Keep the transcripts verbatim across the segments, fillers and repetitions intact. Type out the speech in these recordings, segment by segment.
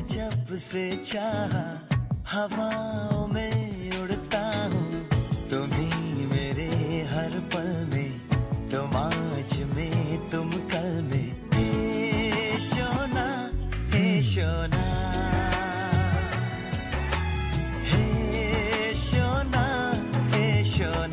जब से चाहा हवाओं में उड़ता हूँ। तुम ही मेरे हर पल में, तुम आज में तुम कल में। हे शोना हे शोना, हे शोना हे शोना।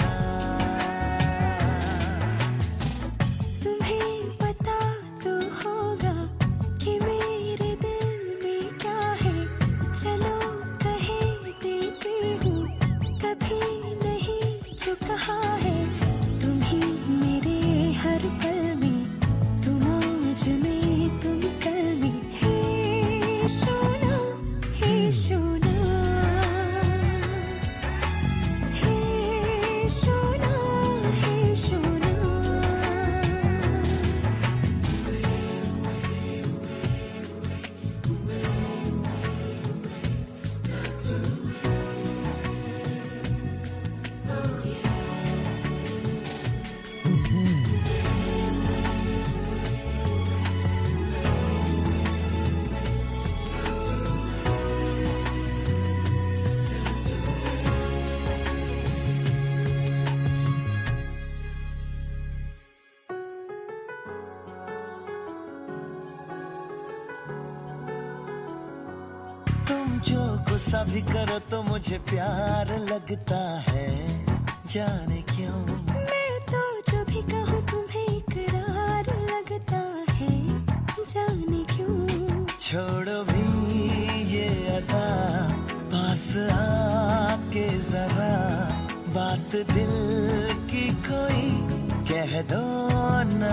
जो गुस्सा भी करो तो मुझे प्यार लगता है, जाने क्यों। मैं तो जो भी कहूँ तुम्हें इकरार लगता है, जाने क्यों। छोड़ो भी ये अदा, पास आके जरा बात दिल की कोई कह दो ना।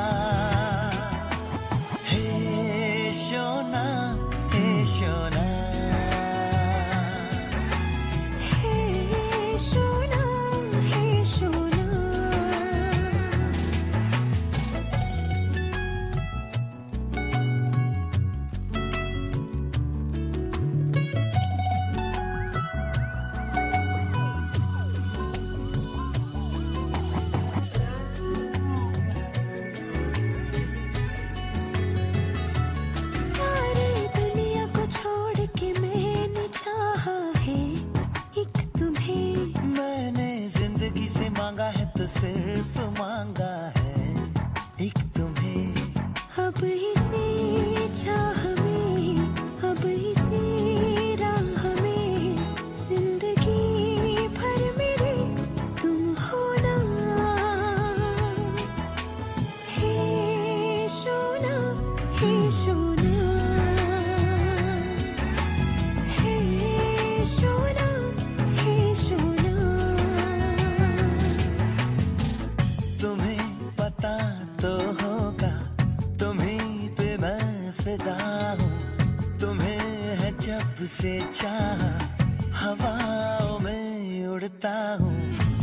हे शोना हे शोना, मांगा है तो सिर्फ मांगा है एक तुम्हें। अब इसी चाह में, अब इसी राह में, जिंदगी भर मेरे तुम हो ना। हे शोना हे शोना, हे शोना हे शोना। तुम्हें पता तो होगा, तुम्हीं पे मैं फिदा हूँ। तुम्हें है जब से चाहा हवाओं में उड़ता हूँ।